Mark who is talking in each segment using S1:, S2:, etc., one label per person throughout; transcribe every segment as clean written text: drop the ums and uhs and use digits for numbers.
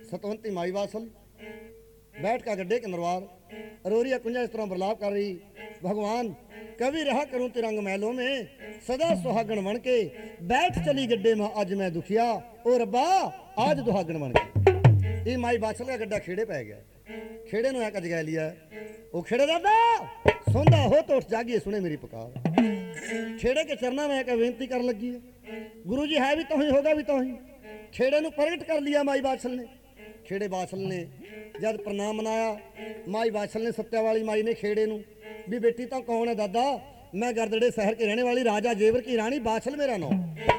S1: सतवंती माई vassal बैठ का गड्ढे के नरवार अरोरिया कुंजा इस तरह बरलाप कर रही, भगवान कभी रहा करूं तिरंग महलों में सदा सुहागन बन के बैठ चली गड्ढे में आज मैं दुखिया ओ रब्बा आज दुहागन बन के। ये माई बाछल का गड्ढा खेड़े पै गया, खेड़े नु एक जगा लिया। ओ खेड़े दादा सोंदा हो तो उठ जागिए सुने मेरी पुकार। खेड़े के चरना में एक बेनती कर लगी है, गुरु जी है भी तो ही होगा भी तो ही। खेड़े नु प्रगट कर लिया माई बाछल ने। खेड़े बाछल ने जद प्रणाम मनाया, माई बाछल ने सत्या वाली माई ने खेड़े नु भी बेटी तो कौन है दादा, मैं गरदड़े शहर के रहने वाली राजा जेवर की रानी बाछल मेरा नाम।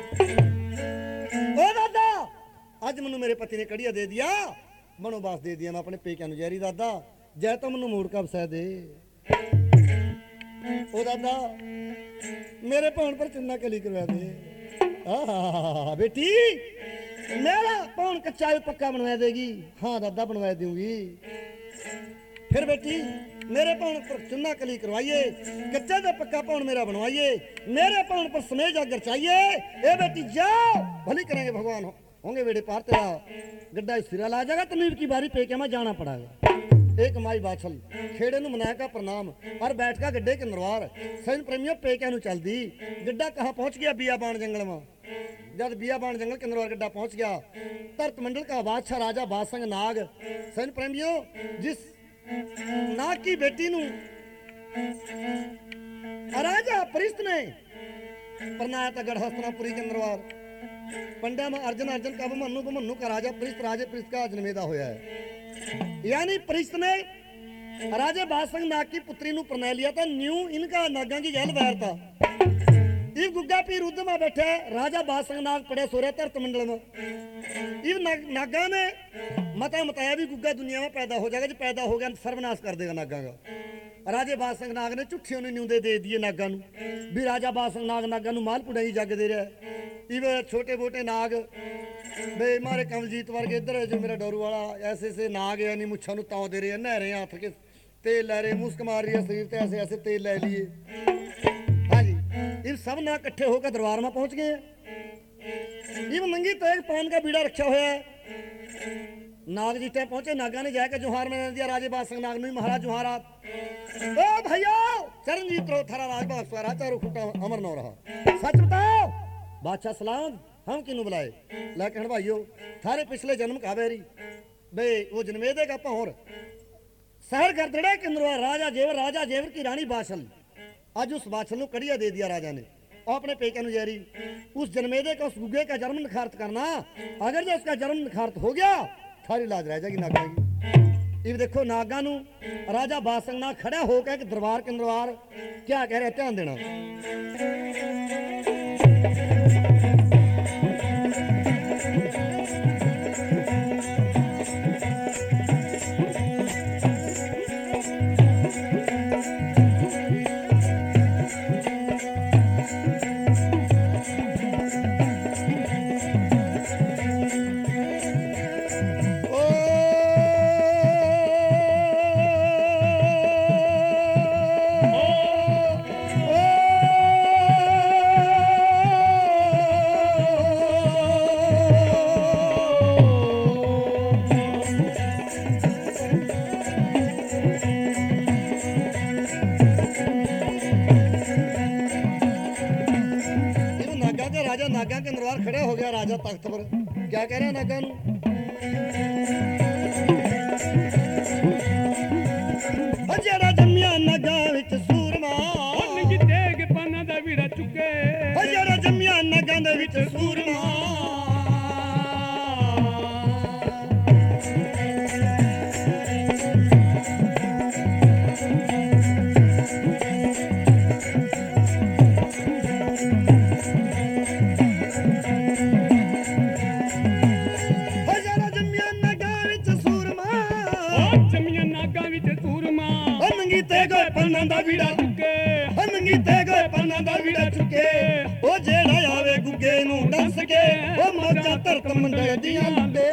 S1: ओ दादा आज मनु मेरे पति ने कड़िया दे दिया, मनोबास दे दिया, मैं अपने पेकिया नु जहरी दादा जै तो मनु मूड का वसै दे। ओ दादा मेरे भौन पर चुन्ना कली करवा दे। बेटी मेरा भौन कच्चा पक्का बनवा देगी? हाँ दादा बनवा दूंगी। फिर बेटी मेरे भौन पर चुन्ना कली करवाइए, कच्चा तो पक्का भौन मेरा बनवाइए, मेरे भौन पर स्नेह जागर चाहिए। ए बेटी जाओ भली करेंगे भगवान होंगे बेड़े पार तेरा गड्ढा सिरा ला जाएगा, तमीर की बारी पेके में जाना पड़ेगा। एक माई बाछल खेड़े नु मनाया का प्रणाम और बैठ का गड्ढे के नरवार सैन प्रेमियों पेके नु चल दी। गड्ढा कहाँ पहुंच गया? बियाबान जंगल में। जब बियाबान जंगल के नरवार गड्ढा पहुंच गया, तरत मंडल का बादशाह राजा बासंग नाग सैन प्रेमियों जिस नाग की बेटी नु राजा परिस्त ने परनाया था गढ़ हस्तनापुरी के नरवार। पंडा में अर्जन अर्जन का मन्नू का राजा परिस्त राजे परिस्त का जन्मेदा होया है। यानी परिस्त ने राजे बासंग नाग की पुत्री नु प्रणय लिया था। न्यू इनका नागा की गहल बैर था। इव गुग्गा पीर उद्ध में बैठे राजा बासंग नाग पड़े सोरे तरत मंडल में। इव नागा ने मता मताया भी गुग्गा दुनिया में पैदा हो जाएगा, जो पैदा हो गया सर्वनाश कर देगा नागा का। राजे बासंग नाग ने झूठियों ने न्यूदे दे दिए नागा नु भी राजा बासंग नाग नागा नु माल पुड़ाई जग दे रहा है। इव छोटे मोटे नाग बे मारे कमलजीत वर्गे इधर जो मेरा डोरू वाला ऐसे ऐसे नाग यानी मुच्छा नु ताव दे रहे हैं, नहरे हाथ के तेल लै रहे, मुस्क मार रही है शरीर पे, ऐसे ऐसे तेल लै लिए। हाँ जी इन सब नाग इकट्ठे होकर दरबार में पहुंच गए। इव नंगी तेज पान का बीड़ा रखा हुआ है। नाग जी तय पहुंचे, नागा ने जाकर जोहार में दिया राजे बासंग नाग ने, महाराज जोहारात। ओ भैया चरणजीत रो थारा राजबाग स्वरा चारों खुटा अमर न रहा, सच बताओ बादशाह सलाम हम किन्नू बुलाए? लेकिन भाइयों थारे पिछले जन्म का बेरी बे वो जन्मेदे का पौर शहर गरदड़े के अंदर राजा जेवर की रानी बाछल। आज उस बाछल को कड़िया दे दिया राजा ने अपने पेके नु जहरी। उस जन्मेदे का उस गुग्गे का जन्म निखारत करना, अगर जो उसका जन्म निखारत हो गया थारी लाज रह जाएगी नागा की। इब देखो नागा नु राजा बासंग नाग खड़ा होकर दरबार के दरबार क्या कह रहे, ध्यान देना। नागा के दरबार खड़ा हो गया राजा तख्त पर, क्या कह रहा है नागा नु? जेड़ा जम्मिया नागा विच सूरमा नंगी तेग पाना दा बीड़ा चुके, जेड़ा जम्मिया नागा दे विच सूरमा बीड़ा चुके, नंगी ते गए पन्ना दा बीड़ा चुके। ओ जेड़ा आवे गुग्गे नू दस के ओ मौजा तरत मंडल दियां लांदे।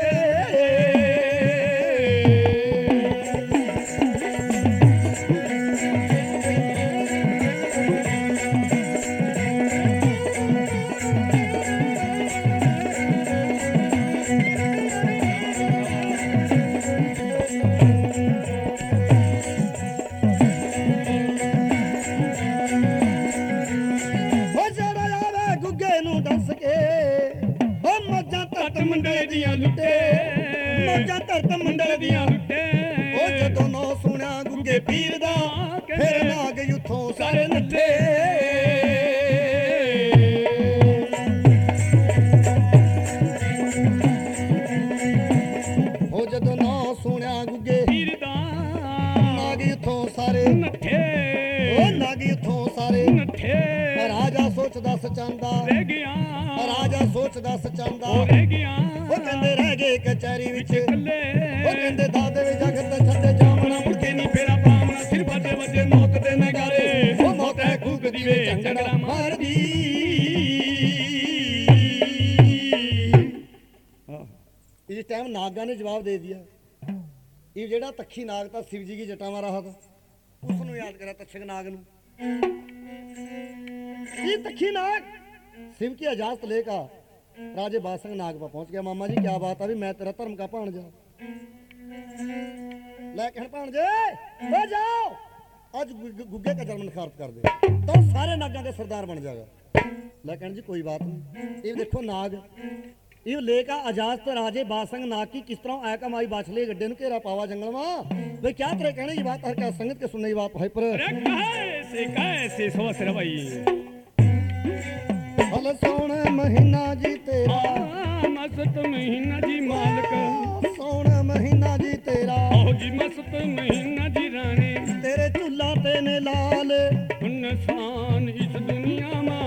S1: ਮੋਜਾਂ ਧਰਤ ਮੰਡਲ ਦੀਆਂ
S2: ਲੁੱਟੇ
S1: ਉਹ ਜਦੋਂ ਨੌ ਸੁਣਿਆ ਗੁੱਗੇ ਪੀਰ ਦਾ ਫਿਰ ਨਾਗ ਯੁੱਥੋਂ ਸਾਰੇ ਨੱਠੇ ਉਹ ਜਦੋਂ ਨੌ ਸੁਣਿਆ ਗੁੱਗੇ
S2: ਪੀਰ ਦਾ
S1: ਨਾਗ ਯੁੱਥੋਂ ਸਾਰੇ
S2: ਨੱਠੇ
S1: ਉਹ ਨਾਗ ਯੁੱਥੋਂ ਸਾਰੇ
S2: ਨੱਠੇ
S1: ਰਾਜਾ ਸੋਚਦਾ ਸਚਾਂਦਾ
S2: ਰਹਿ ਗਿਆ
S1: ਰਾਜਾ ਸੋਚਦਾ ਸਚਾਂਦਾ
S2: ਉਹ ਰਹਿ ਗਿਆ
S1: ਉਹ ਕਹਿੰਦੇ ਰਹਿ ਗਏ ਕਚਹਿਰੀ ਵਿੱਚ
S2: ਕੱਲੇ
S1: ਉਹ ਕਹਿੰਦੇ ਦਾਦੇ ਵੀ ਜਗਤ ਛੱਡੇ ਜਾਮਣਾ
S2: ਮੁੜ ਕੇ ਨਹੀਂ ਫੇਰਾ ਪਾਵਣਾ ਸਿਰ ਵੱਜੇ ਵੱਜੇ ਮੌਤ ਦੇ ਨਗਾਰੇ
S1: ਉਹ ਮੌਤ ਹੈ ਖੂਕ ਦੀਵੇ ਝੰਡੜਾ ਮਾਰਦੀ ਇਸ ਟਾਈਮ ਨਾਗਾ ਨੇ ਜਵਾਬ ਦੇ ਦਿਆ ਇਹ ਜਿਹੜਾ ਤੱਖੀ ਨਾਗ ਤਾਂ शिव जी की जटा में रहा था उसनु याद करा तक्षक नाग नु ये तक्खी नाग शिव की इजाजत लेकर राजे बादशाह नाग पर पहुंच गया मामा जी क्या बात है भी मैं तेरा धर्म का भाणजा लेकिन भाणजे ले जाओ आज गुग्गे का जन्म निखारत कर दे तो सारे नागा के सरदार बन जाएगा लेकिन जी कोई बात नहीं ये देखो नाग ਇਹ ਲੇਕਾ ਇਜਾਜ਼ਤ ਰਾਜੇ ਬਾਦਸ਼ਾਹ ਨਾਗ की किस तरह आया कमाई बाछले गड्ढे नु घेरा पावा जंगल में वे क्या तेरे कहने की बात हर क्या संगत के सुनने की बात है पर
S2: अरे कैसे सोच रवई
S1: हल सोण महीना जी तेरा
S2: मस्त महीना जी मालिक
S1: सोण महीना जी तेरा
S2: ओ जी मस्त महीना जी रानी
S1: तेरे चूल्हा ते ने लाल
S2: इंसान इस दुनिया में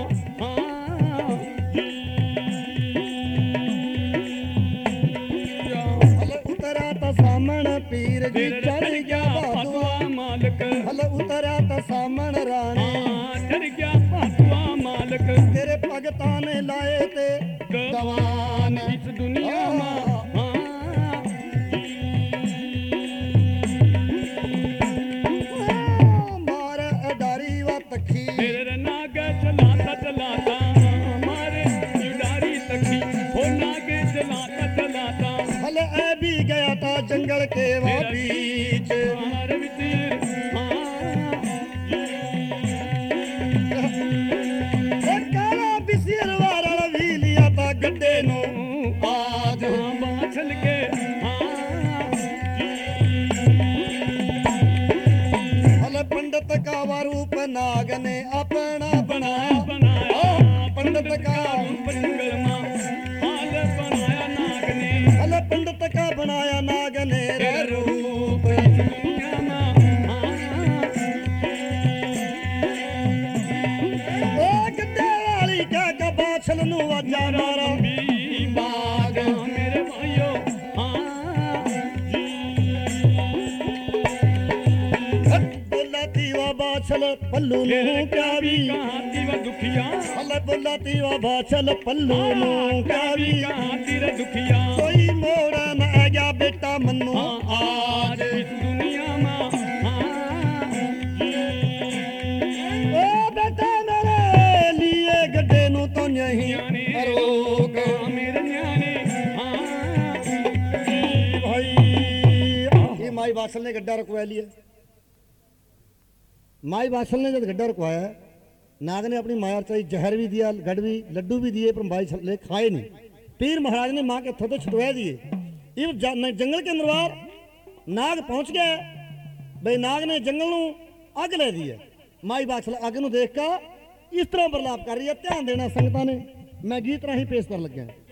S1: सामण पीर जी चढ़ गया बातुआ
S2: मालिक
S1: हल उतरा तो सामण रानी
S2: चढ़ गया बातुआ मालिक
S1: तेरे भगतां ने लाए ते
S2: गवान इस दुनिया में
S1: मार अडारी व तखी
S2: तेरे नाग चलाता चलाता मारे अडारी तखी हो नाग चलाता चलाता
S1: हल ऐ भी गया था जंगल के वो बीच काला बिसिर वाला भी लिया था गड्ढे नो आज
S2: बाछल के
S1: हल पंडित का रूप नाग ने अपना बनाया पंडित का
S2: जंगल में
S1: पंडित का बनाया नाग ने रूप गड्ढे वाली का बाछल नु आजा मारा
S2: बाग मेरे भाइयों
S1: बोलाती वा बाछल पल्लू नु क्या भी
S2: दुखिया
S1: हल बोलाती वा बाछल पल्लू नु क्या भी
S2: दुखिया
S1: कोई मोड़ा न आ गया बेटा मन्नू
S2: आज इस दुनिया में
S1: ओ बेटा मेरे लिए गड्ढे नु तो नहीं रोक
S2: मेरे न्याने
S1: भाई ये माई बाछल ने गड्ढा रुकवा लिया माई बाछल ने जब गड्ढा रुकवाया नाग ने अपनी माया चाही जहर भी दिया गढ़ भी लड्डू भी दिए पर माई ले खाए नहीं पीर महाराज ने माँ के थोड़े छुटवा दिए ये जंगल के अंदर नाग पहुंच गया भाई नाग ने जंगल नू अग ले दी है माई बाछल अग नू देख कर इस तरह बरलाप कर रही है ध्यान देना संगतां ने मैं गीत राही पेश कर लग्या